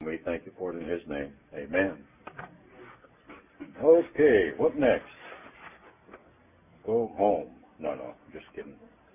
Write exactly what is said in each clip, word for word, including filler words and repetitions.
we thank you for it in his name. Amen. Okay, what next? Go home. No, no, just kidding.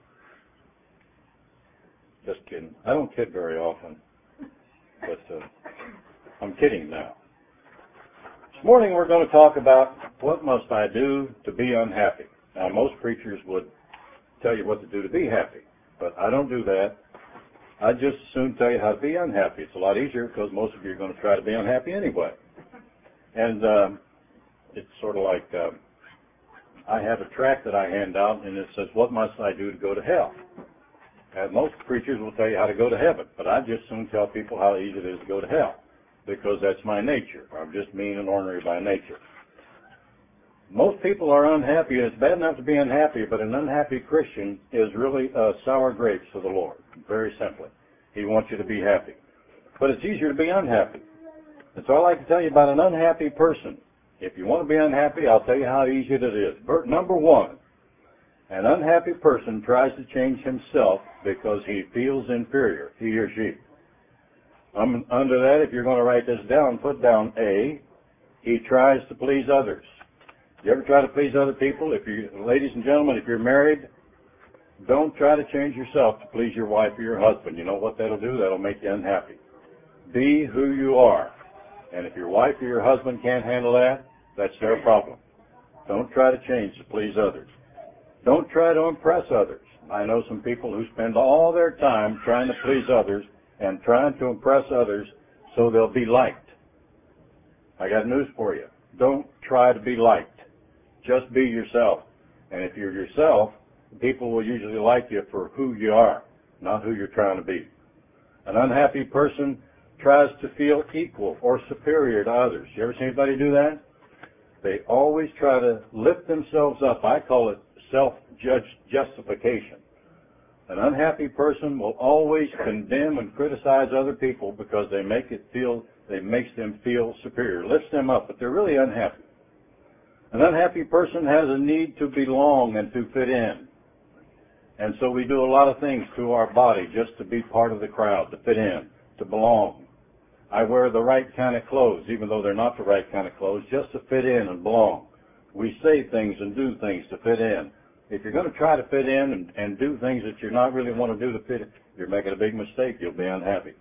Just kidding. I don't kid very often, but uh, I'm kidding now. This morning we're going to talk about what must I do to be unhappy. Now, most preachers would tell you what to do to be happy, but I don't do that. I just as soon tell you how to be unhappy. It's a lot easier because most of you are going to try to be unhappy anyway. And um, it's sort of like uh, I have a tract that I hand out, and it says, what must I do to go to hell? And most preachers will tell you how to go to heaven, but I just soon tell people how easy it is to go to hell, because that's my nature. I'm just mean and ornery by nature. Most people are unhappy, and it's bad enough to be unhappy, but an unhappy Christian is really uh, sour grapes to the Lord, very simply. He wants you to be happy. But it's easier to be unhappy. And so I like to tell you about an unhappy person. If you want to be unhappy, I'll tell you how easy it is. Number one, an unhappy person tries to change himself because he feels inferior, he or she. Um, under that, if you're going to write this down, put down A, he tries to please others. You ever try to please other people? If you, ladies and gentlemen, if you're married, don't try to change yourself to please your wife or your husband. You know what that'll do? That'll make you unhappy. Be who you are. And if your wife or your husband can't handle that, that's their problem. Don't try to change to please others. Don't try to impress others. I know some people who spend all their time trying to please others and trying to impress others so they'll be liked. I got news for you. Don't try to be liked. Just be yourself. And if you're yourself, people will usually like you for who you are, not who you're trying to be. An unhappy person tries to feel equal or superior to others. You ever see anybody do that? They always try to lift themselves up. I call it self-justification. An unhappy person will always condemn and criticize other people because they make it feel, it makes them feel superior, lifts them up, but they're really unhappy. An unhappy person has a need to belong and to fit in. And so we do a lot of things to our body just to be part of the crowd, to fit in, to belong. I wear the right kind of clothes, even though they're not the right kind of clothes, just to fit in and belong. We say things and do things to fit in. If you're going to try to fit in and, and do things that you're not really want to do to fit in, you're making a big mistake. You'll be unhappy.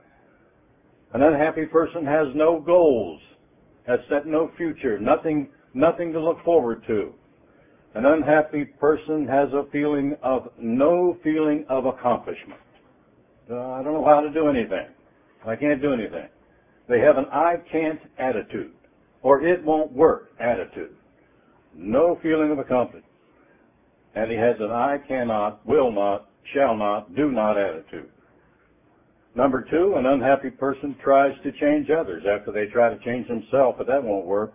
An unhappy person has no goals, has set no future, nothing, nothing to look forward to. An unhappy person has a feeling of no feeling of accomplishment. Uh, I don't know how to do anything. I can't do anything. They have an I can't attitude, or it won't work attitude. No feeling of accomplishment. And he has an I cannot, will not, shall not, do not attitude. Number two, an unhappy person tries to change others after they try to change himself, but that won't work.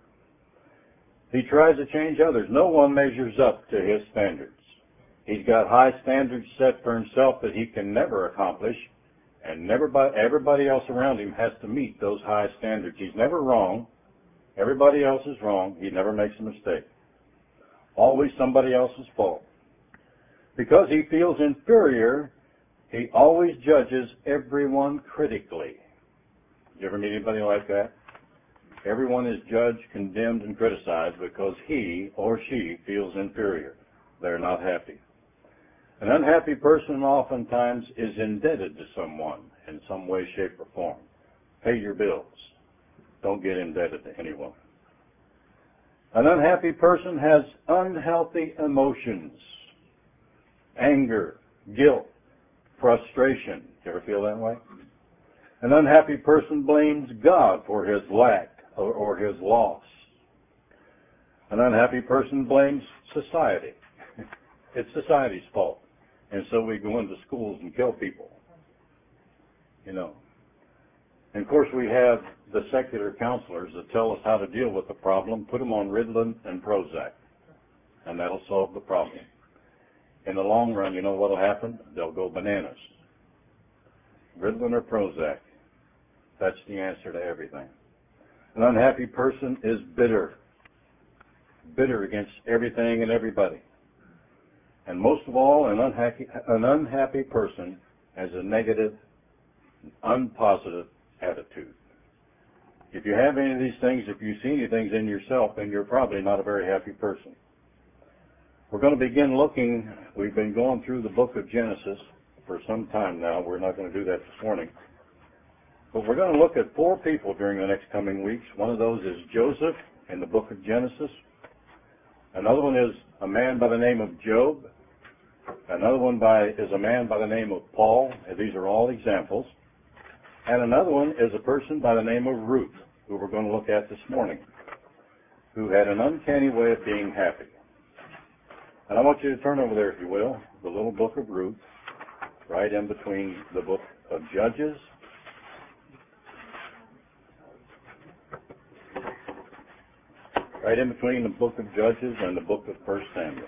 He tries to change others. No one measures up to his standards. He's got high standards set for himself that he can never accomplish, and never by, everybody else around him has to meet those high standards. He's never wrong. Everybody else is wrong. He never makes a mistake. Always somebody else's fault. Because he feels inferior, he always judges everyone critically. You ever meet anybody like that? Everyone is judged, condemned, and criticized because he or she feels inferior. They're not happy. An unhappy person oftentimes is indebted to someone in some way, shape, or form. Pay your bills. Don't get indebted to anyone. An unhappy person has unhealthy emotions, anger, guilt, frustration. You ever feel that way? An unhappy person blames God for his lack or, or his loss. An unhappy person blames society. It's society's fault. And so we go into schools and kill people. You know. And of course we have the secular counselors that tell us how to deal with the problem. Put them on Ritalin and Prozac. And that'll solve the problem. In the long run, you know what will happen? They'll go bananas. Ritalin or Prozac. That's the answer to everything. An unhappy person is bitter. Bitter against everything and everybody. And most of all, an unhappy, an unhappy person has a negative, unpositive attitude. If you have any of these things, if you see any things in yourself, then you're probably not a very happy person. We're going to begin looking, we've been going through the book of Genesis for some time now. We're not going to do that this morning. But we're going to look at four people during the next coming weeks. One of those is Joseph in the book of Genesis. Another one is a man by the name of Job. Another one by is a man by the name of Paul. And these are all examples. And another one is a person by the name of Ruth, who we're going to look at this morning, who had an uncanny way of being happy. And I want you to turn over there, if you will, the little book of Ruth, right in between the book of Judges right in between the book of Judges and the book of First Samuel.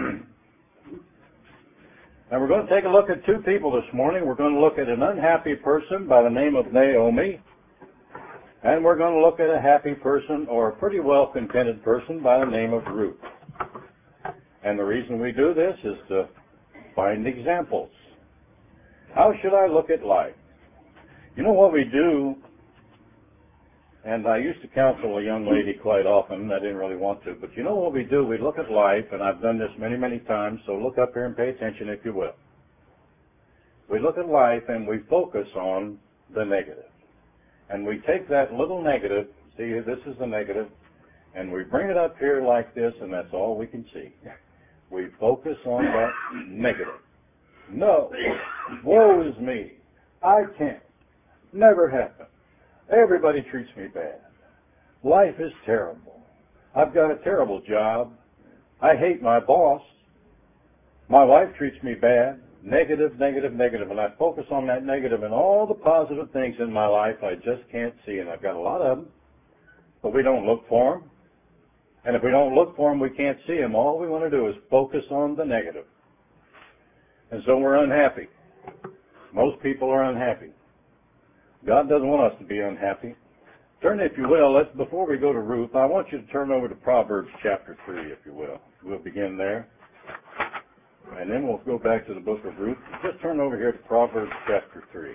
And we're going to take a look at two people this morning. We're going to look at an unhappy person by the name of Naomi, and we're going to look at a happy person or a pretty well contented person by the name of Ruth. And the reason we do this is to find examples. How should I look at life? You know what we do, and I used to counsel a young lady quite often. I didn't really want to, but you know what we do? We look at life, and I've done this many, many times, so look up here and pay attention if you will. We look at life and we focus on the negative. And we take that little negative, see, this is the negative, and we bring it up here like this, and that's all we can see. We focus on that negative. No, woe is me. I can't. Never happened. Everybody treats me bad. Life is terrible. I've got a terrible job. I hate my boss. My wife treats me bad. Negative, negative, negative. And I focus on that negative, and all the positive things in my life I just can't see. And I've got a lot of them, but we don't look for them. And if we don't look for them, we can't see them. All we want to do is focus on the negative. And so we're unhappy. Most people are unhappy. God doesn't want us to be unhappy. Turn, if you will, let's, before we go to Ruth, I want you to turn over to Proverbs chapter three, if you will. We'll begin there. And then we'll go back to the book of Ruth. Just turn over here to Proverbs chapter three.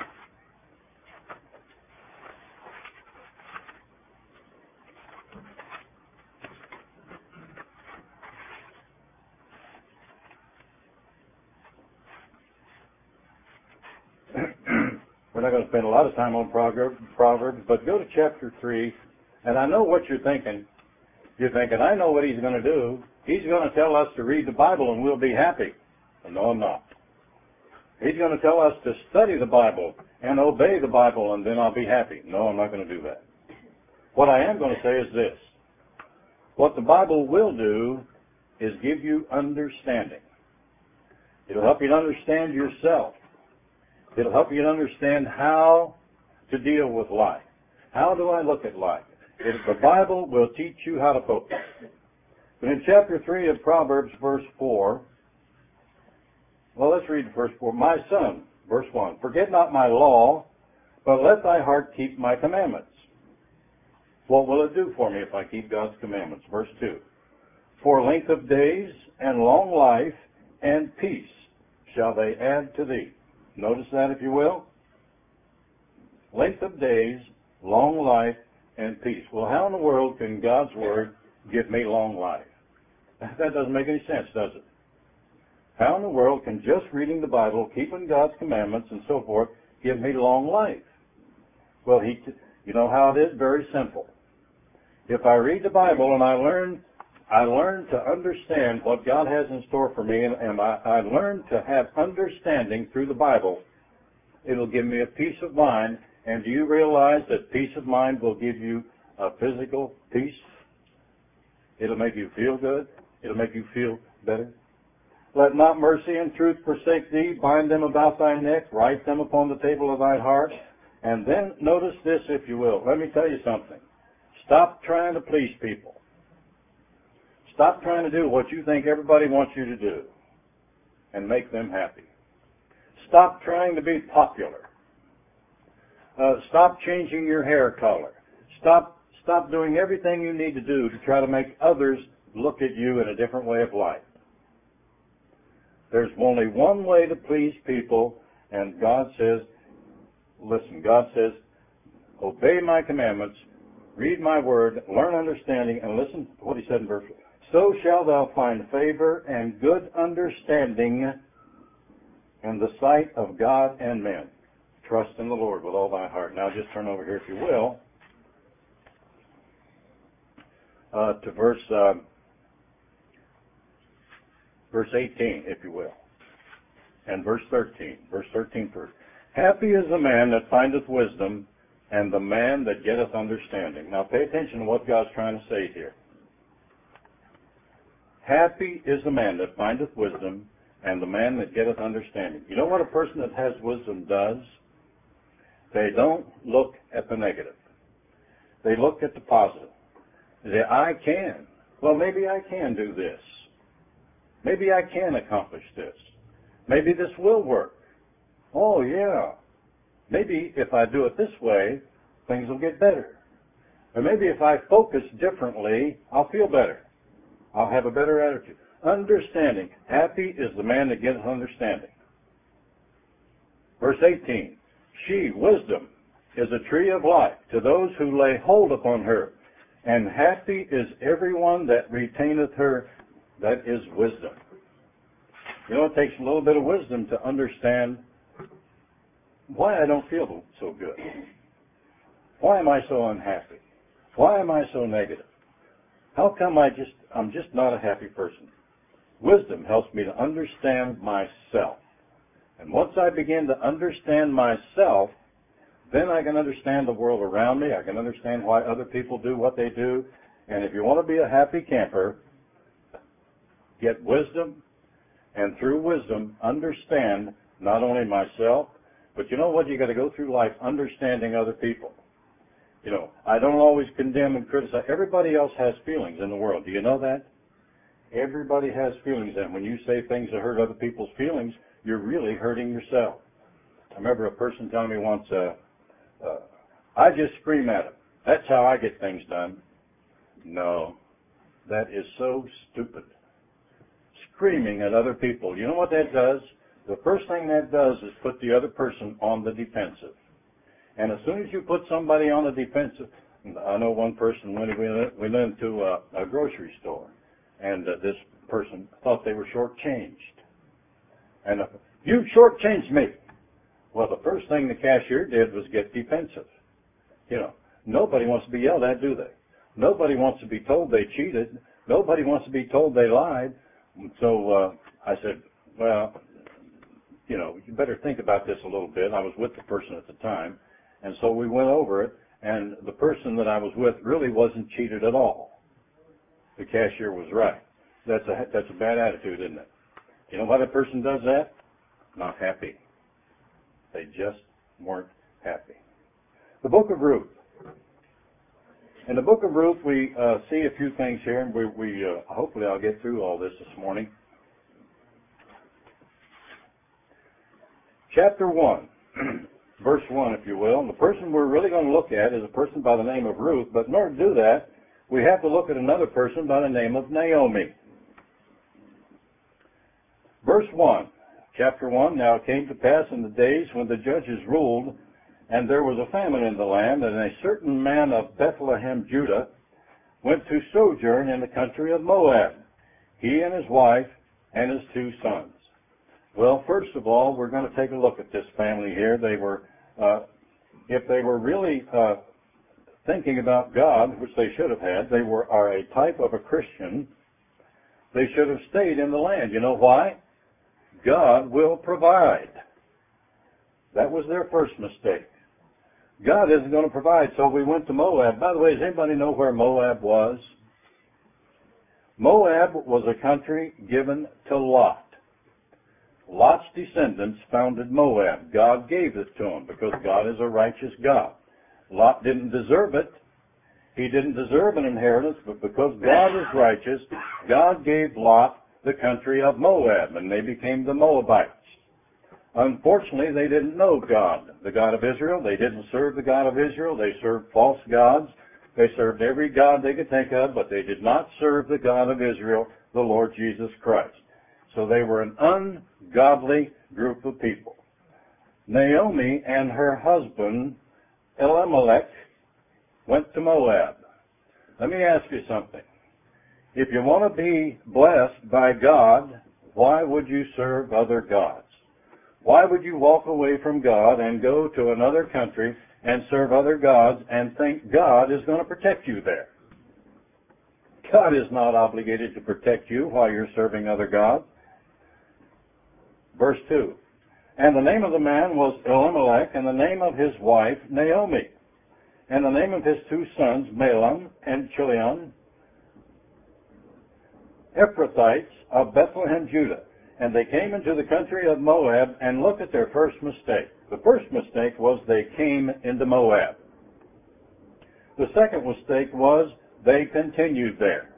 We're not going to spend a lot of time on Proverbs, but go to chapter three, and I know what you're thinking. You're thinking, I know what he's going to do. He's going to tell us to read the Bible and we'll be happy. Well, no, I'm not. He's going to tell us to study the Bible and obey the Bible and then I'll be happy. No, I'm not going to do that. What I am going to say is this. What the Bible will do is give you understanding. It'll help you to understand yourself. It'll help you to understand how to deal with life. How do I look at life? It, the Bible will teach you how to focus. But in chapter three of Proverbs, verse four, well, let's read verse four. My son, verse one, forget not my law, but let thy heart keep my commandments. What will it do for me if I keep God's commandments? Verse two, for length of days and long life and peace shall they add to thee. Notice that, if you will. Length of days, long life, and peace. Well, how in the world can God's Word give me long life? That doesn't make any sense, does it? How in the world can just reading the Bible, keeping God's commandments, and so forth, give me long life? Well, he, you know how it is? Very simple. If I read the Bible and I learn I learn to understand what God has in store for me, and, and I, I learn to have understanding through the Bible, it'll give me a peace of mind. And do you realize that peace of mind will give you a physical peace? It'll make you feel good. It'll make you feel better. Let not mercy and truth forsake thee. Bind them about thy neck. Write them upon the table of thy heart. And then notice this, if you will. Let me tell you something. Stop trying to please people. Stop trying to do what you think everybody wants you to do and make them happy. Stop trying to be popular. Uh, stop changing your hair color. Stop, stop doing everything you need to do to try to make others look at you in a different way of life. There's only one way to please people, and God says, listen, God says, obey my commandments, read my word, learn understanding, and listen to what he said in verse one. So shalt thou find favor and good understanding in the sight of God and men. Trust in the Lord with all thy heart. Now just turn over here, if you will, uh, to verse uh, verse eighteen, if you will, and verse thirteen. Verse thirteen first. Happy is the man that findeth wisdom, and the man that getteth understanding. Now pay attention to what God's trying to say here. Happy is the man that findeth wisdom, and the man that getteth understanding. You know what a person that has wisdom does? They don't look at the negative. They look at the positive. They say, I can. Well, maybe I can do this. Maybe I can accomplish this. Maybe this will work. Oh, yeah. Maybe if I do it this way, things will get better. Or maybe if I focus differently, I'll feel better. I'll have a better attitude. Understanding. Happy is the man that getteth understanding. Verse eighteen. She, wisdom, is a tree of life to those who lay hold upon her. And happy is everyone that retaineth her. That is wisdom. You know, it takes a little bit of wisdom to understand why I don't feel so good. Why am I so unhappy? Why am I so negative? How come I just, I'm just not a happy person? Wisdom helps me to understand myself. And once I begin to understand myself, then I can understand the world around me. I can understand why other people do what they do. And if you want to be a happy camper, get wisdom, and through wisdom, understand not only myself, but you know what? You got to go through life understanding other people. You know, I don't always condemn and criticize. Everybody else has feelings in the world. Do you know that? Everybody has feelings, and when you say things that hurt other people's feelings, you're really hurting yourself. I remember a person telling me once, uh, uh, I just scream at them. That's how I get things done. No, that is so stupid. Screaming at other people. You know what that does? The first thing that does is put the other person on the defensive. And as soon as you put somebody on the defensive, I know one person, when we went, we went into a, a grocery store, and uh, this person thought they were shortchanged. And uh, you shortchanged me. Well, the first thing the cashier did was get defensive. You know, nobody wants to be yelled at, do they? Nobody wants to be told they cheated. Nobody wants to be told they lied. So uh, I said, well, you know, you better think about this a little bit. I was with the person at the time, and so we went over it, and the person that I was with really wasn't cheated at all. The cashier was right. That's a, that's a bad attitude, isn't it? You know why that person does that? Not happy. They just weren't happy. The book of Ruth. In the book of Ruth, we uh, see a few things here, and we, we uh, hopefully I'll get through all this this morning. Chapter one, verse one, if you will. And the person we're really going to look at is a person by the name of Ruth, but in order to do that, we have to look at another person by the name of Naomi. Verse one, chapter one, now it came to pass in the days when the judges ruled, and there was a famine in the land, and a certain man of Bethlehem, Judah, went to sojourn in the country of Moab, he and his wife and his two sons. Well, first of all, we're going to take a look at this family here. They were, uh, if they were really uh, thinking about God, which they should have had, they were are a type of a Christian. They should have stayed in the land. You know why? God will provide. That was their first mistake. God isn't going to provide, so we went to Moab. By the way, does anybody know where Moab was? Moab was a country given to Lot. Lot's descendants founded Moab. God gave it to him because God is a righteous God. Lot didn't deserve it. He didn't deserve an inheritance, but because God is righteous, God gave Lot the country of Moab, and they became the Moabites. Unfortunately, they didn't know God, the God of Israel. They didn't serve the God of Israel. They served false gods. They served every god they could think of, but they did not serve the God of Israel, the Lord Jesus Christ. So they were an ungodly group of people. Naomi and her husband Elimelech went to Moab. Let me ask you something. If you want to be blessed by God, why would you serve other gods? Why would you walk away from God and go to another country and serve other gods and think God is going to protect you there? God is not obligated to protect you while you're serving other gods. Verse two. And the name of the man was Elimelech, and the name of his wife Naomi, and the name of his two sons Mahlon and Chilion, Ephrathites of Bethlehem, Judah. And they came into the country of Moab, and look at their first mistake. The first mistake was they came into Moab. The second mistake was they continued there.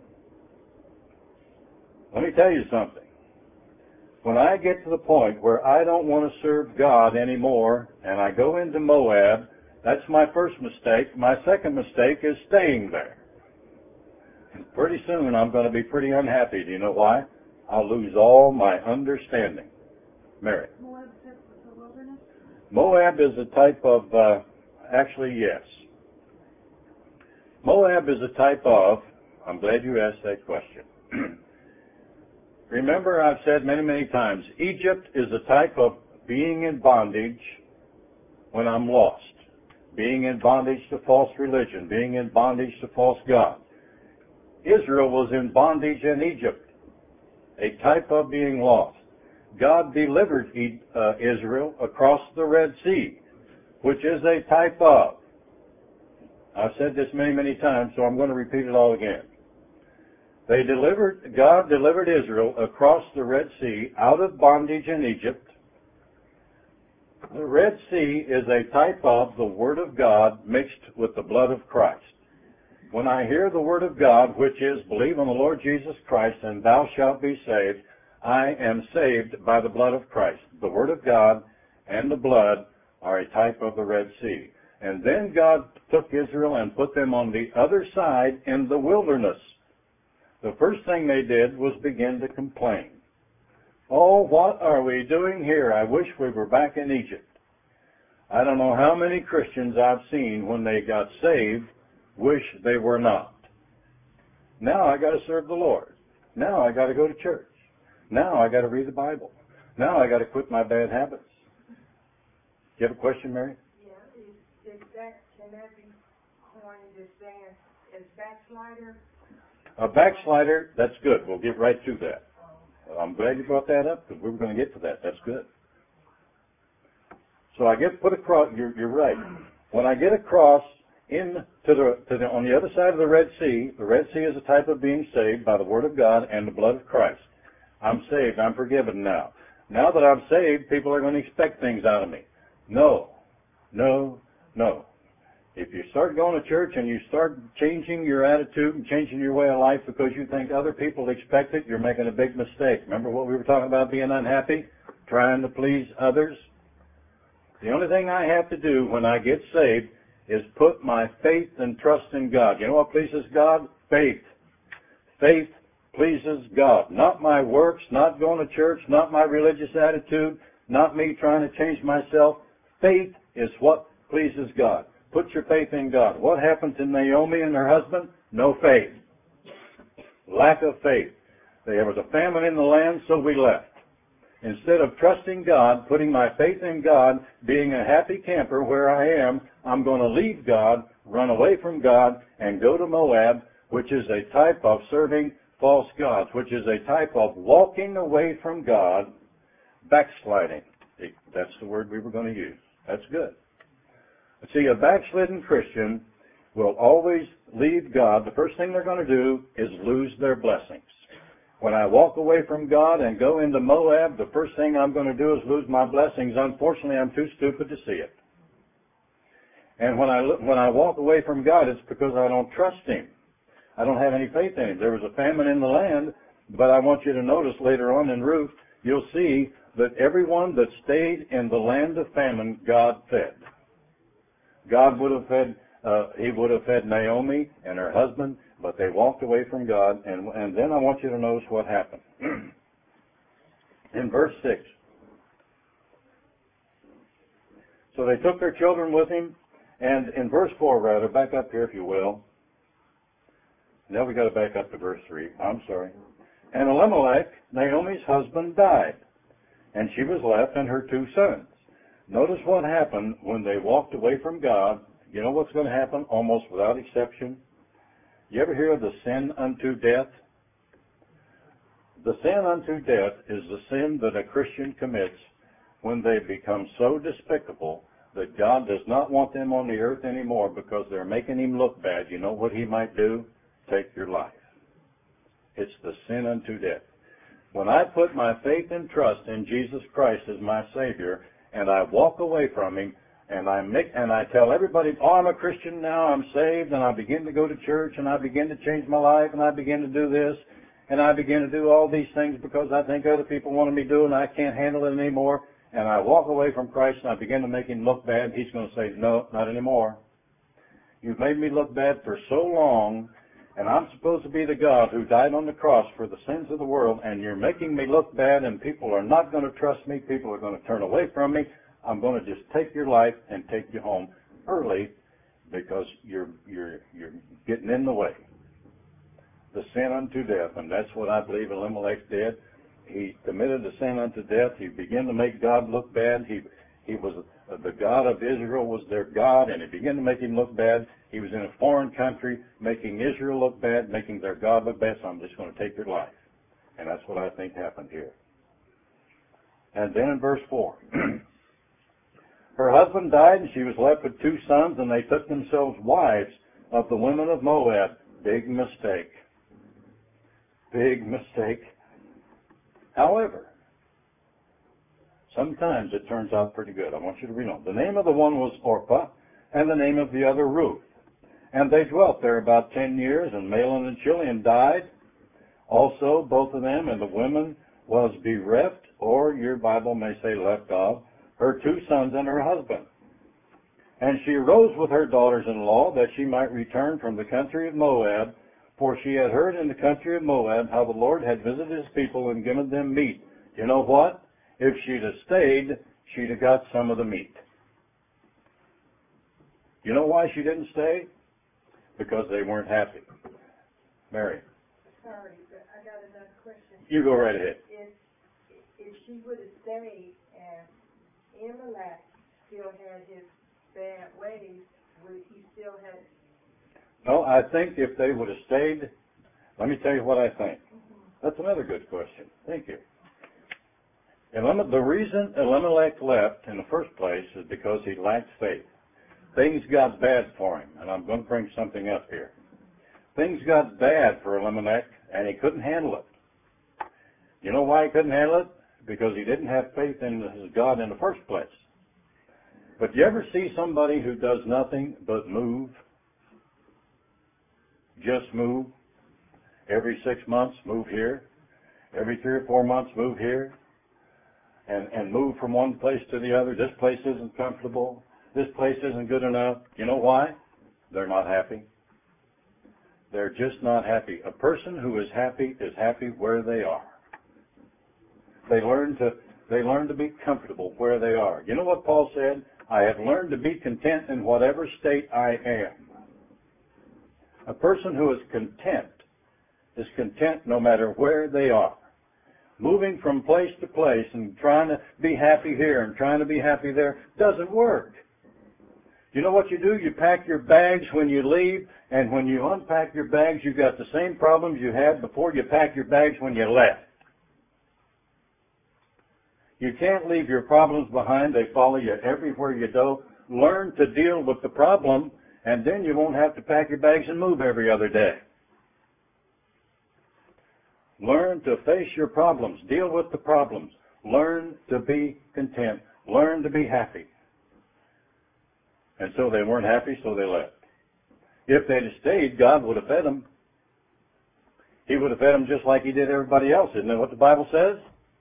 Let me tell you something. When I get to the point where I don't want to serve God anymore, and I go into Moab, that's my first mistake. My second mistake is staying there. And pretty soon I'm going to be pretty unhappy. Do you know why? I'll lose all my understanding. Mary. Moab is the wilderness? Moab is a type of, uh, actually, yes. Moab is a type of, I'm glad you asked that question. Remember, I've said many, many times, Egypt is a type of being in bondage when I'm lost. Being in bondage to false religion. Being in bondage to false gods. Israel was in bondage in Egypt. A type of being lost. God delivered uh, Israel across the Red Sea, which is a type of. I've said this many, many times, so I'm going to repeat it all again. They delivered, God delivered Israel across the Red Sea out of bondage in Egypt. The Red Sea is a type of the Word of God mixed with the blood of Christ. When I hear the Word of God, which is, believe on the Lord Jesus Christ and thou shalt be saved, I am saved by the blood of Christ. The Word of God and the blood are a type of the Red Sea. And then God took Israel and put them on the other side in the wilderness. The first thing they did was begin to complain. Oh, what are we doing here? I wish we were back in Egypt. I don't know how many Christians I've seen when they got saved wish they were not. Now I got to serve the Lord. Now I got to go to church. Now I got to read the Bible. Now I got to quit my bad habits. Do you have a question, Mary? Yeah, is, is that, can that be coined as saying, is backslider? A backslider, that's good. We'll get right to that. I'm glad you brought that up because we were going to get to that. That's good. So I get put across, you're, you're right. When I get across in to the, to the, on the other side of the Red Sea, the Red Sea is a type of being saved by the Word of God and the blood of Christ. I'm saved. I'm forgiven now. Now that I'm saved, people are going to expect things out of me. No, no, no. If you start going to church and you start changing your attitude and changing your way of life because you think other people expect it, you're making a big mistake. Remember what we were talking about being unhappy? Trying to please others? The only thing I have to do when I get saved is put my faith and trust in God. You know what pleases God? Faith. Faith pleases God. Not my works, not going to church, not my religious attitude, not me trying to change myself. Faith is what pleases God. Put your faith in God. What happened to Naomi and her husband? No faith. Lack of faith. There was a famine in the land, so we left. Instead of trusting God, putting my faith in God, being a happy camper where I am, I'm going to leave God, run away from God, and go to Moab, which is a type of serving false gods, which is a type of walking away from God, backsliding. That's the word we were going to use. That's good. See, a backslidden Christian will always leave God. The first thing they're going to do is lose their blessings. When I walk away from God and go into Moab, the first thing I'm going to do is lose my blessings. Unfortunately, I'm too stupid to see it. And when I, when I walk away from God, it's because I don't trust Him. I don't have any faith in Him. There was a famine in the land, but I want you to notice later on in Ruth, you'll see that everyone that stayed in the land of famine, God fed. God would have fed, uh, He would have fed Naomi and her husband, but they walked away from God. And, and then I want you to notice what happened. In verse six. So they took their children with him, And in verse four, rather, back up here if you will. Now we got to back up to verse three. I'm sorry. And Elimelech, Naomi's husband, died, and she was left and her two sons. Notice what happened when they walked away from God. You know what's going to happen almost without exception? You ever hear of the sin unto death? The sin unto death is the sin that a Christian commits when they become so despicable that God does not want them on the earth anymore because they're making him look bad. You know what he might do? Take your life. It's the sin unto death. When I put my faith and trust in Jesus Christ as my Savior, and I walk away from him, and I make and I tell everybody, oh, I'm a Christian now, I'm saved, and I begin to go to church, and I begin to change my life, and I begin to do this, and I begin to do all these things because I think other people want me to do, and I can't handle it anymore, and I walk away from Christ, and I begin to make him look bad, he's going to say, no, not anymore. You've made me look bad for so long, and I'm supposed to be the God who died on the cross for the sins of the world, and you're making me look bad, and people are not going to trust me. People are going to turn away from me. I'm going to just take your life and take you home early because you're you're you're getting in the way. The sin unto death, and that's what I believe Elimelech did. He committed the sin unto death. He began to make God look bad. He he was the God of Israel was their God, and he began to make him look bad. He was in a foreign country, making Israel look bad, making their God look bad, so I'm just going to take your life. And that's what I think happened here. And then in verse four, her husband died, and she was left with two sons, and they took themselves wives of the women of Moab. Big mistake. Big mistake. However, sometimes it turns out pretty good. I want you to read on. The name of the one was Orpah, and the name of the other Ruth. And they dwelt there about ten years, and Mahlon and Chilion died. Also, both of them, and the woman was bereft, or your Bible may say left of, her two sons and her husband. And she arose with her daughters-in-law, that she might return from the country of Moab, for she had heard in the country of Moab how the Lord had visited his people and given them meat. You know what? If she'd have stayed, she'd have got some of the meat. You know why she didn't stay? Because they weren't happy. Mary. Sorry, but I got another question. You go right ahead. If, if she would have stayed and Elimelech still had his bad ways, would he still have... No, I think if they would have stayed, let me tell you what I think. Mm-hmm. That's another good question. Thank you. The reason Elimelech left in the first place is because he lacked faith. Things got bad for him, and I'm going to bring something up here. Things got bad for Elimelech, and he couldn't handle it. You know why he couldn't handle it? Because he didn't have faith in his God in the first place. But you ever see somebody who does nothing but move? Just move. Every six months, move here. Every three or four months, move here. And, and move from one place to the other. This place isn't comfortable. This place isn't good enough. You know why? They're not happy. They're just not happy. A person who is happy is happy where they are. They learn to they learn to be comfortable where they are. You know what Paul said? I have learned to be content in whatever state I am. A person who is content is content no matter where they are. Moving from place to place and trying to be happy here and trying to be happy there doesn't work. You know what you do? You pack your bags when you leave, and when you unpack your bags, you've got the same problems you had before you packed your bags when you left. You can't leave your problems behind. They follow you everywhere you go. Learn to deal with the problem, and then you won't have to pack your bags and move every other day. Learn to face your problems. Deal with the problems. Learn to be content. Learn to be happy. And so they weren't happy, so they left. If they'd have stayed, God would have fed them. He would have fed them just like he did everybody else. Isn't that what the Bible says?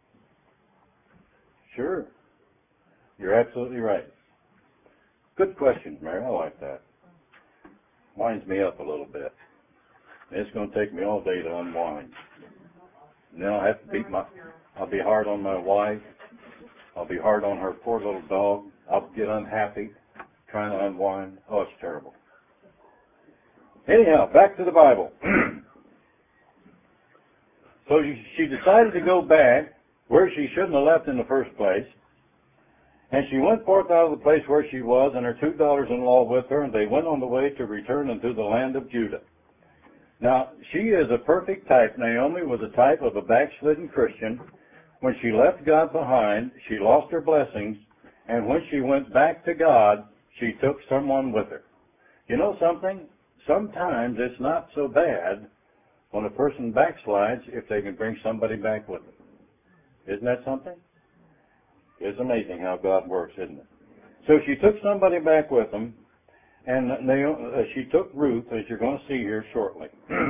Sure. You're absolutely right. Good question, Mary. I like that. Winds me up a little bit. It's going to take me all day to unwind. And then I'll have to beat my, I'll be hard on my wife. I'll be hard on her poor little dog. I'll get unhappy. trying to unwind. Oh, it's terrible. Anyhow, back to the Bible. So she decided to go back where she shouldn't have left in the first place. And she went forth out of the place where she was, and her two daughters-in-law with her, and they went on the way to return unto the land of Judah. Now, she is a perfect type. Naomi was a type of a backslidden Christian. When she left God behind, she lost her blessings, and when she went back to God, she took someone with her. You know something? Sometimes it's not so bad when a person backslides if they can bring somebody back with them. Isn't that something? It's amazing how God works, isn't it? So she took somebody back with them, and they, uh, she took Ruth, as you're going to see here shortly.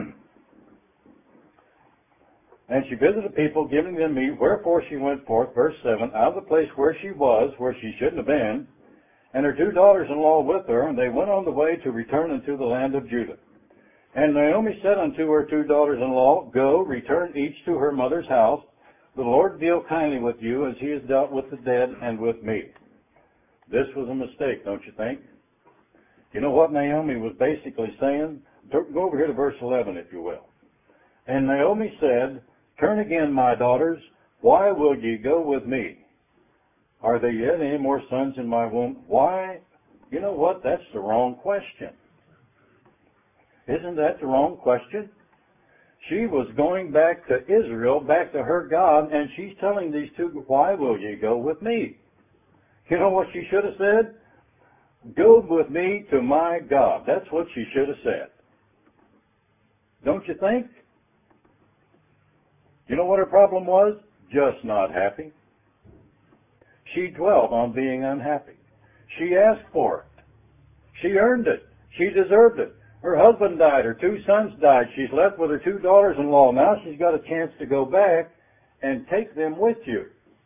And she visited the people, giving them meat. Wherefore she went forth, verse seven, out of the place where she was, where she shouldn't have been, and her two daughters-in-law with her, and they went on the way to return unto the land of Judah. And Naomi said unto her two daughters-in-law, Go, return each to her mother's house. The Lord deal kindly with you as he has dealt with the dead and with me. This was a mistake, don't you think? You know what Naomi was basically saying? Go over here to verse eleven, if you will. And Naomi said, Turn again, my daughters. Why will ye go with me? Are there yet any more sons in my womb? Why? You know what? That's the wrong question. Isn't that the wrong question? She was going back to Israel, back to her God, and she's telling these two, why will ye go with me? You know what she should have said? Go with me to my God. That's what she should have said. Don't you think? You know what her problem was? Just not happy. She dwelled on being unhappy. She asked for it. She earned it. She deserved it. Her husband died. Her two sons died. She's left with her two daughters-in-law. Now she's got a chance to go back and take them with you.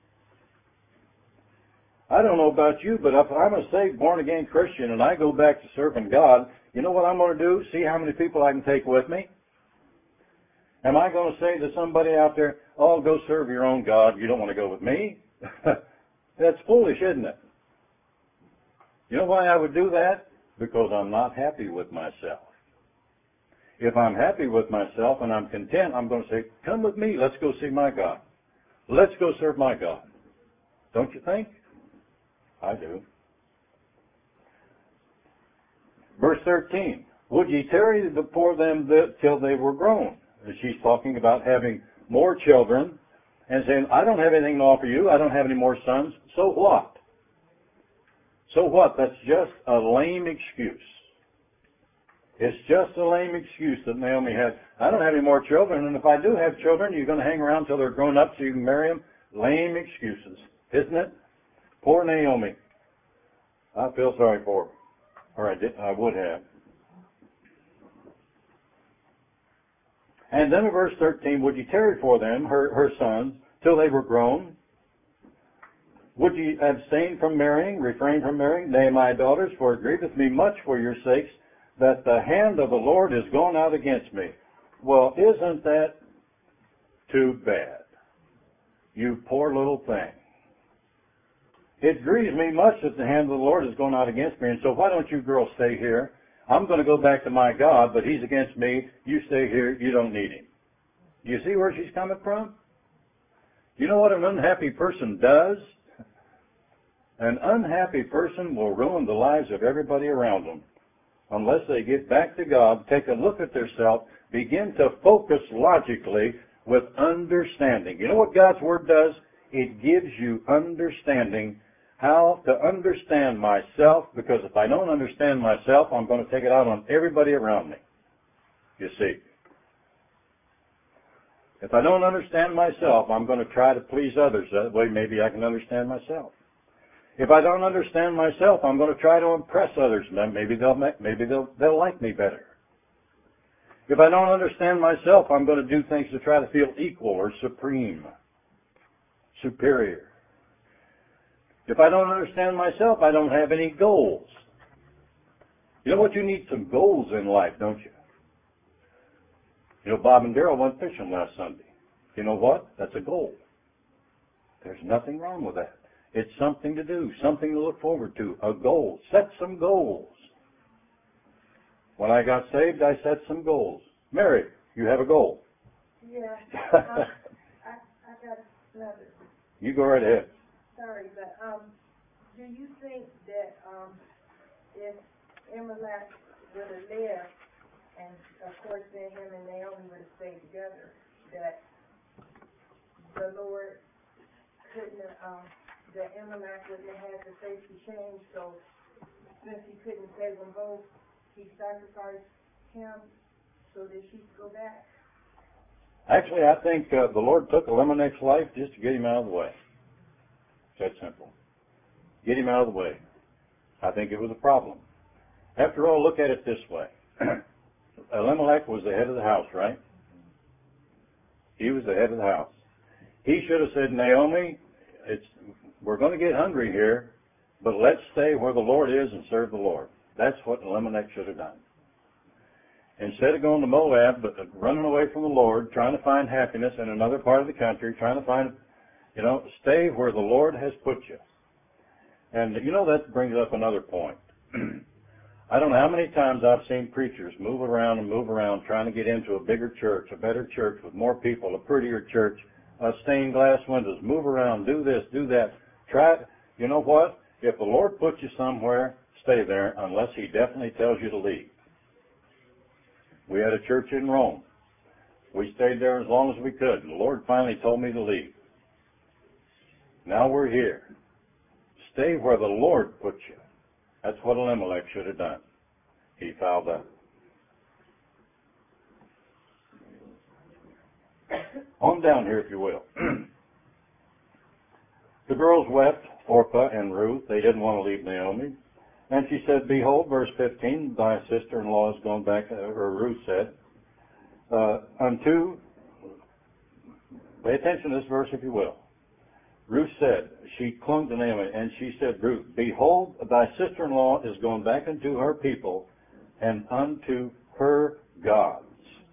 I don't know about you, but if I'm a saved, born-again Christian and I go back to serving God, you know what I'm going to do? See how many people I can take with me? Am I going to say to somebody out there, oh, go serve your own God. You don't want to go with me? That's foolish, isn't it? You know why I would do that? Because I'm not happy with myself. If I'm happy with myself and I'm content, I'm going to say, come with me. Let's go see my God. Let's go serve my God. Don't you think? I do. Verse thirteen. Would ye tarry before them till they were grown? She's talking about having more children and saying, I don't have anything to offer you. I don't have any more sons. So what? So what? That's just a lame excuse. It's just a lame excuse that Naomi had. I don't have any more children, and if I do have children, you're going to hang around till they're grown up so you can marry them? Lame excuses, isn't it? Poor Naomi. I feel sorry for her. Or I, did, I would have. And then in verse thirteen, would ye tarry for them, her, her sons, till they were grown? Would ye abstain from marrying, refrain from marrying? Nay, my daughters, for it grieveth me much for your sakes, that the hand of the Lord is gone out against me. Well, isn't that too bad? You poor little thing. It grieves me much that the hand of the Lord is gone out against me, and so why don't you girls stay here? I'm going to go back to my God, but he's against me. You stay here. You don't need him. Do you see where she's coming from? You know what an unhappy person does? An unhappy person will ruin the lives of everybody around them unless they get back to God, take a look at themselves, begin to focus logically with understanding. You know what God's Word does? It gives you understanding, how to understand myself, because if I don't understand myself, I'm going to take it out on everybody around me. You see. If I don't understand myself, I'm going to try to please others. That way maybe I can understand myself. If I don't understand myself, I'm going to try to impress others. Maybe they'll maybe they'll they'll like me better. If I don't understand myself, I'm going to do things to try to feel equal or supreme, superior. If I don't understand myself, I don't have any goals. You know what? You need some goals in life, don't you? You know, Bob and Daryl went fishing last Sunday. You know what? That's a goal. There's nothing wrong with that. It's something to do, something to look forward to, a goal. Set some goals. When I got saved, I set some goals. Mary, you have a goal. Yeah. um, I, I got another. You go right ahead. Sorry, but um, do you think that um, if Elimelech would have lived, and of course then him and Naomi would have stayed together, that the Lord couldn't have, um, that Elimelech wouldn't have had the safety change, so since he couldn't save them both, he sacrificed him so that she could go back? Actually, I think uh, the Lord took Elimelech's life just to get him out of the way. It's that simple. Get him out of the way. I think it was a problem. After all, look at it this way. Elimelech was the head of the house, right? He was the head of the house. He should have said, Naomi, it's, we're going to get hungry here, but let's stay where the Lord is and serve the Lord. That's what Elimelech should have done. Instead of going to Moab, but running away from the Lord, trying to find happiness in another part of the country, trying to find, you know, stay where the Lord has put you. And, you know, that brings up another point. I don't know how many times I've seen preachers move around and move around trying to get into a bigger church, a better church with more people, a prettier church, uh, stained glass windows, move around, do this, do that. Try, you know what? If the Lord puts you somewhere, stay there unless He definitely tells you to leave. We had a church in Rome. We stayed there as long as we could, and the Lord finally told me to leave. Now we're here. Stay where the Lord puts you. That's what Elimelech should have done. He fouled up. On down here, if you will. The girls wept, Orpah and Ruth. They didn't want to leave Naomi. And she said, behold, verse fifteen, thy sister-in-law is gone back, or Ruth said, uh, unto, pay attention to this verse if you will. Ruth said, she clung to Naomi, and she said, Ruth, behold, thy sister-in-law is gone back unto her people and unto her gods.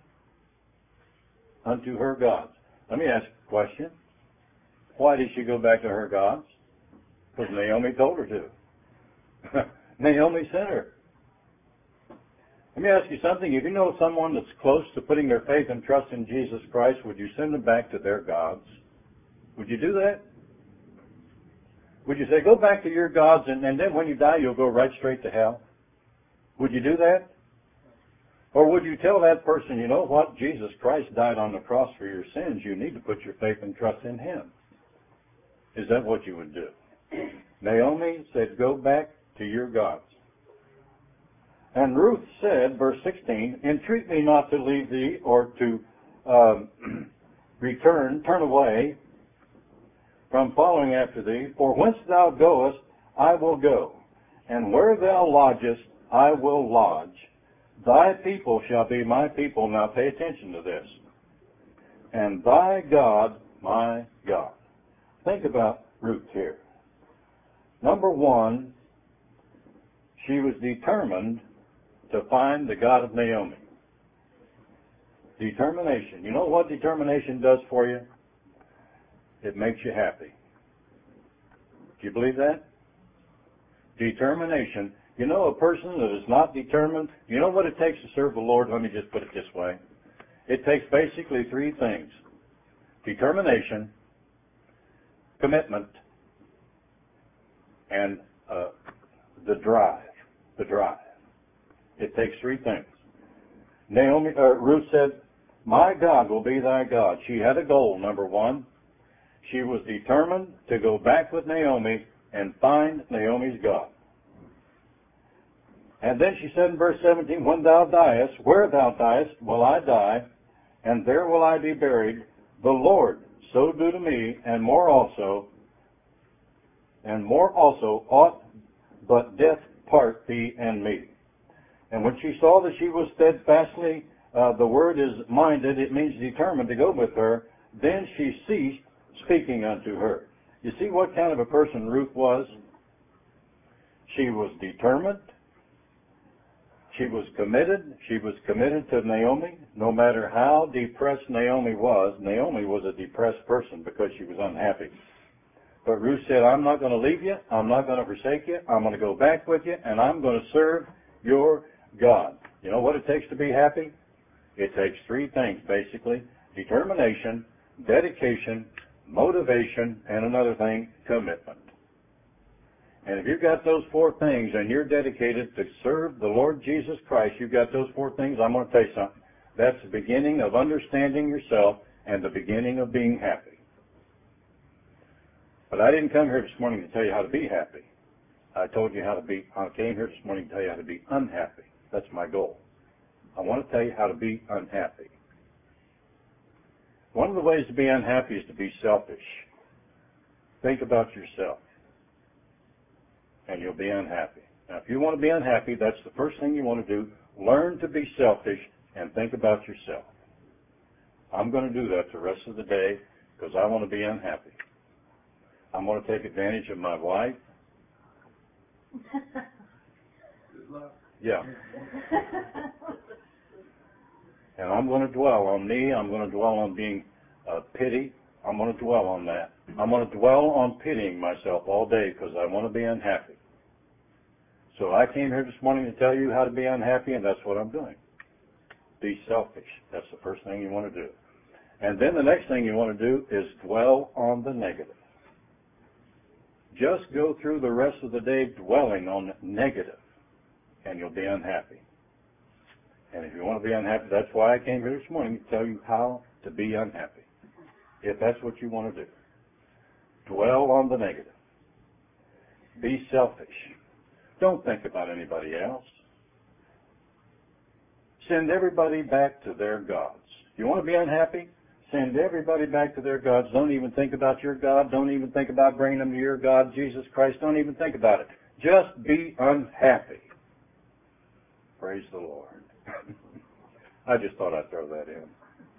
Unto her gods. Let me ask a question. Why did she go back to her gods? Because Naomi told her to. Naomi sent her. Let me ask you something. If you know someone that's close to putting their faith and trust in Jesus Christ, would you send them back to their gods? Would you do that? Would you say, go back to your gods, and, and then when you die, you'll go right straight to hell? Would you do that? Or would you tell that person, you know what? Jesus Christ died on the cross for your sins. You need to put your faith and trust in Him. Is that what you would do? Naomi said, go back to your gods. And Ruth said, verse sixteen, entreat me not to leave thee or to um, return, turn away from following after thee, for whence thou goest, I will go, and where thou lodgest, I will lodge. Thy people shall be my people. Now pay attention to this. And thy God, my God. Think about Ruth here. Number one, she was determined to find the God of Naomi. Determination. You know what determination does for you? It makes you happy. Do you believe that? Determination. You know, a person that is not determined, you know what it takes to serve the Lord? Let me just put it this way. It takes basically three things. Determination, commitment, and uh, the drive. The drive. It takes three things. Naomi, uh, Ruth said, my God will be thy God. She had a goal, number one. She was determined to go back with Naomi and find Naomi's God. And then she said in verse seventeen, when thou diest, where thou diest, will I die, and there will I be buried. The Lord so do to me, and more also, and more also ought but death part thee and me. And when she saw that she was steadfastly, uh, the word is minded, it means determined to go with her, then she ceased speaking unto her. You see what kind of a person Ruth was? She was determined. She was committed. She was committed to Naomi. No matter how depressed Naomi was, Naomi was a depressed person because she was unhappy. But Ruth said, I'm not going to leave you. I'm not going to forsake you. I'm going to go back with you, and I'm going to serve your God. You know what it takes to be happy? It takes three things, basically. Determination, dedication, motivation, and another thing, commitment. And if you've got those four things and you're dedicated to serve the Lord Jesus Christ, you've got those four things, I'm going to tell you something. That's the beginning of understanding yourself and the beginning of being happy. But I didn't come here this morning to tell you how to be happy. I told you how to be, I came here this morning to tell you how to be unhappy. That's my goal. I want to tell you how to be unhappy. One of the ways to be unhappy is to be selfish. Think about yourself, and you'll be unhappy. Now, if you want to be unhappy, that's the first thing you want to do. Learn to be selfish and think about yourself. I'm going to do that the rest of the day because I want to be unhappy. I'm going to take advantage of my wife. Good luck. Yeah. And I'm going to dwell on me. I'm going to dwell on being uh, pity. I'm going to dwell on that. I'm going to dwell on pitying myself all day because I want to be unhappy. So I came here this morning to tell you how to be unhappy, and that's what I'm doing. Be selfish. That's the first thing you want to do. And then the next thing you want to do is dwell on the negative. Just go through the rest of the day dwelling on negative, and you'll be unhappy. And if you want to be unhappy, that's why I came here this morning to tell you how to be unhappy, if that's what you want to do. Dwell on the negative. Be selfish. Don't think about anybody else. Send everybody back to their gods. You want to be unhappy? Send everybody back to their gods. Don't even think about your God. Don't even think about bringing them to your God, Jesus Christ. Don't even think about it. Just be unhappy. Praise the Lord. I just thought I'd throw that in.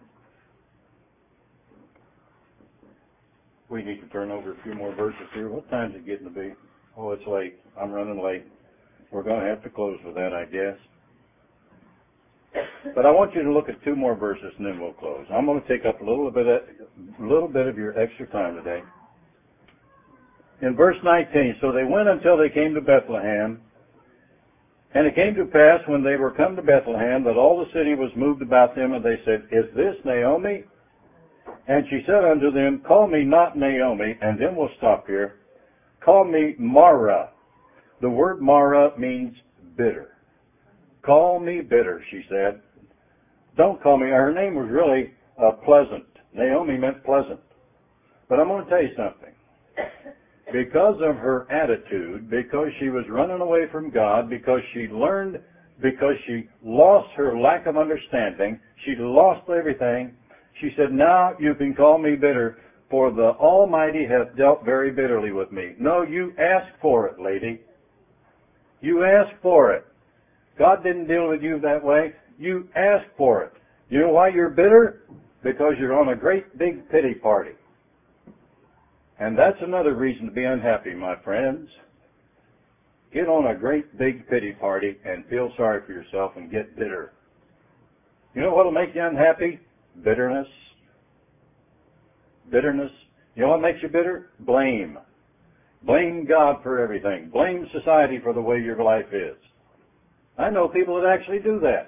We need to turn over a few more verses here. What time's it getting to be? Oh, it's late. I'm running late. We're going to have to close with that, I guess. But I want you to look at two more verses and then we'll close. I'm going to take up a little bit of, a little bit of your extra time today. In verse nineteen, so they went until they came to Bethlehem. And it came to pass when they were come to Bethlehem that all the city was moved about them, and they said, Is this Naomi? And she said unto them, Call me not Naomi, and then we'll stop here. Call me Mara. The word Mara means bitter. Call me bitter, she said. Don't call me. Her name was really uh, Pleasant. Naomi meant pleasant. But I'm going to tell you something. Because of her attitude, because she was running away from God, because she learned, because she lost her lack of understanding, she lost everything, she said, Now you can call me bitter, for the Almighty hath dealt very bitterly with me. No, you asked for it, lady. You asked for it. God didn't deal with you that way. You asked for it. You know why you're bitter? Because you're on a great big pity party. And that's another reason to be unhappy, my friends. Get on a great big pity party and feel sorry for yourself and get bitter. You know what will make you unhappy? Bitterness. Bitterness. You know what makes you bitter? Blame. Blame God for everything. Blame society for the way your life is. I know people that actually do that.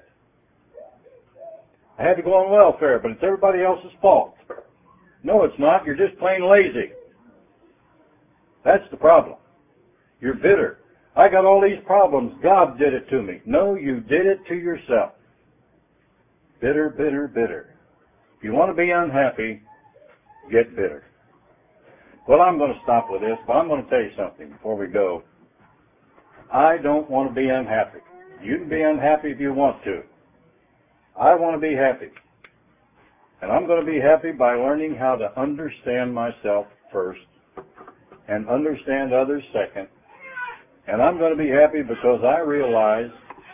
I had to go on welfare, but it's everybody else's fault. No, it's not. You're just plain lazy. That's the problem. You're bitter. I got all these problems. God did it to me. No, you did it to yourself. Bitter, bitter, bitter. If you want to be unhappy, get bitter. Well, I'm going to stop with this, but I'm going to tell you something before we go. I don't want to be unhappy. You can be unhappy if you want to. I want to be happy. And I'm going to be happy by learning how to understand myself first and understand others second. And I'm going to be happy because I realize,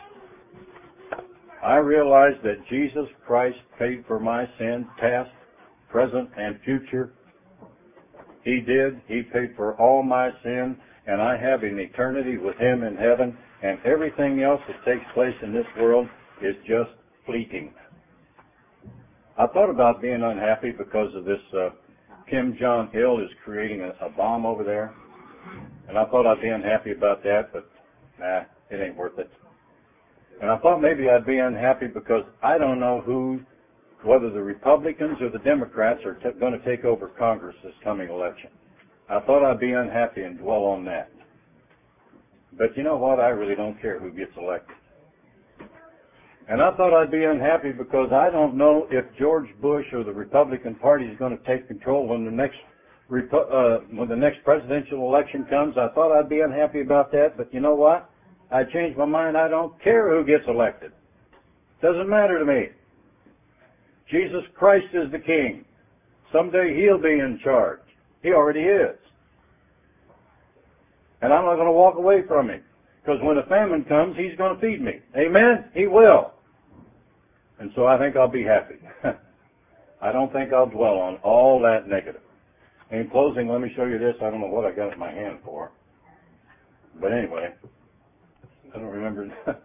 I realize that Jesus Christ paid for my sins, past, present, and future. He did. He paid for all my sin, and I have an eternity with Him in heaven, and everything else that takes place in this world is just fleeting. I thought about being unhappy because of this uh, Kim Jong-il is creating a, a bomb over there. And I thought I'd be unhappy about that, but nah, it ain't worth it. And I thought maybe I'd be unhappy because I don't know who, whether the Republicans or the Democrats are t- going to take over Congress this coming election. I thought I'd be unhappy and dwell on that. But you know what? I really don't care who gets elected. And I thought I'd be unhappy because I don't know if George Bush or the Republican Party is going to take control when the next uh, when the next presidential election comes. I thought I'd be unhappy about that, but you know what? I changed my mind. I don't care who gets elected. Doesn't matter to me. Jesus Christ is the King. Someday He'll be in charge. He already is. And I'm not going to walk away from Him. Because when a famine comes, He's going to feed me. Amen? He will. And so I think I'll be happy. I don't think I'll dwell on all that negative. In closing, let me show you this. I don't know what I got it in my hand for. But anyway, I don't remember.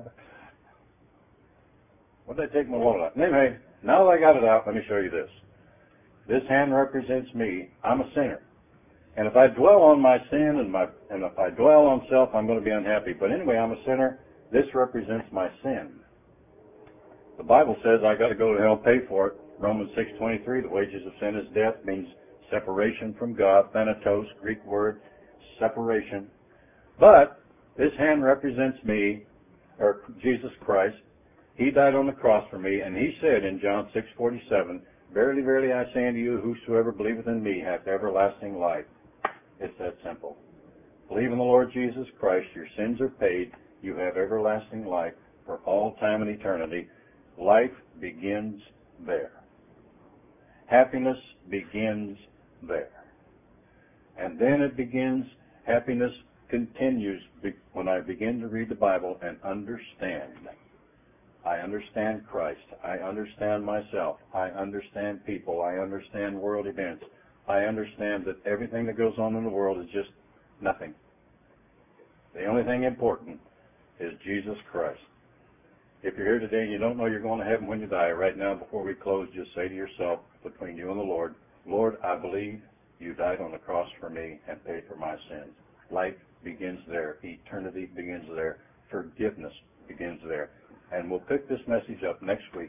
What did I take my wallet out? Anyway, now that I got it out, let me show you this. This hand represents me. I'm a sinner. And if I dwell on my sin and my and if I dwell on self, I'm going to be unhappy. But anyway, I'm a sinner. This represents my sin. The Bible says I got to go to hell, pay for it. Romans six twenty-three, the wages of sin is death, means separation from God. Thanatos, Greek word, separation. But this hand represents me, or Jesus Christ. He died on the cross for me, and He said in John six forty-seven, verily, verily, I say unto you, whosoever believeth in me hath everlasting life. It's that simple. Believe in the Lord Jesus Christ, your sins are paid, you have everlasting life for all time and eternity. Life begins there. Happiness begins there. And then it begins, happiness continues when I begin to read the Bible and understand. I understand Christ. I understand myself. I understand people. I understand world events. I understand that everything that goes on in the world is just nothing. The only thing important is Jesus Christ. If you're here today and you don't know you're going to heaven when you die, right now before we close, just say to yourself, between you and the Lord, Lord, I believe you died on the cross for me and paid for my sins. Life begins there. Eternity begins there. Forgiveness begins there. And we'll pick this message up next week.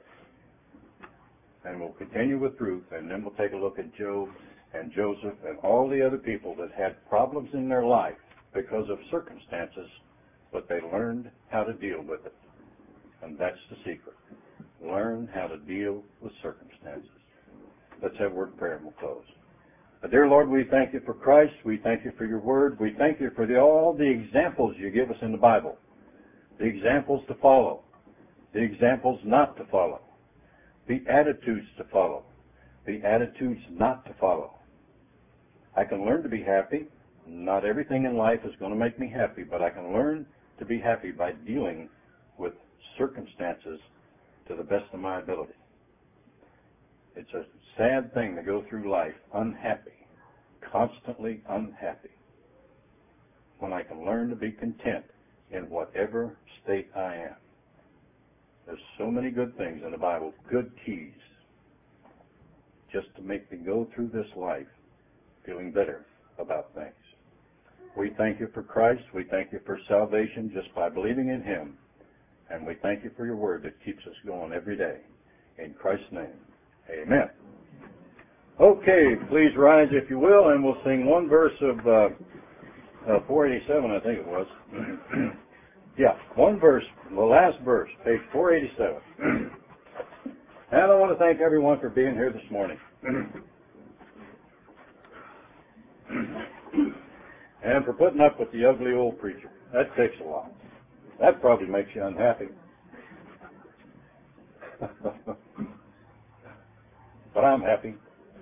And we'll continue with Ruth, and then we'll take a look at Job and Joseph and all the other people that had problems in their life because of circumstances, but they learned how to deal with it. And that's the secret. Learn how to deal with circumstances. Let's have a word of prayer and we'll close. Uh, dear Lord, we thank you for Christ. We thank you for your word. We thank you for the, all the examples you give us in the Bible. The examples to follow. The examples not to follow. The attitudes to follow. The attitudes not to follow. I can learn to be happy. Not everything in life is going to make me happy, but I can learn to be happy by dealing with circumstances to the best of my ability. It's a sad thing to go through life unhappy, constantly unhappy, when I can learn to be content in whatever state I am. There's so many good things in the Bible, good keys, just to make me go through this life feeling better about things. We thank you for Christ. We thank you for salvation just by believing in Him. And we thank you for your word that keeps us going every day. In Christ's name, amen. Okay, please rise if you will, and we'll sing one verse of uh, uh, four eighty-seven, I think it was. Yeah, one verse, the last verse, page four eighty-seven. And I want to thank everyone for being here this morning. And for putting up with the ugly old preacher. That takes a lot. That probably makes you unhappy. But I'm happy.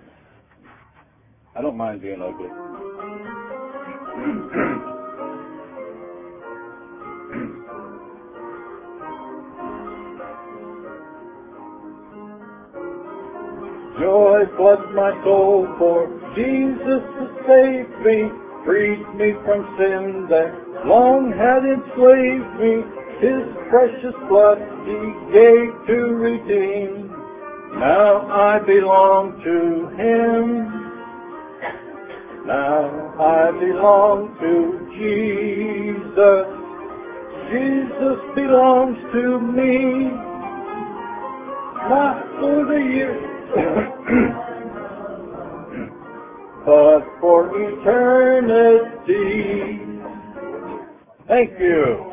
I don't mind being ugly. Joy floods my soul, for Jesus has saved me, freed me from sin that long had enslaved me. His precious blood He gave to redeem. Now I belong to Him. Now I belong to Jesus. Jesus belongs to me. Not for the years, but for eternity. Thank you.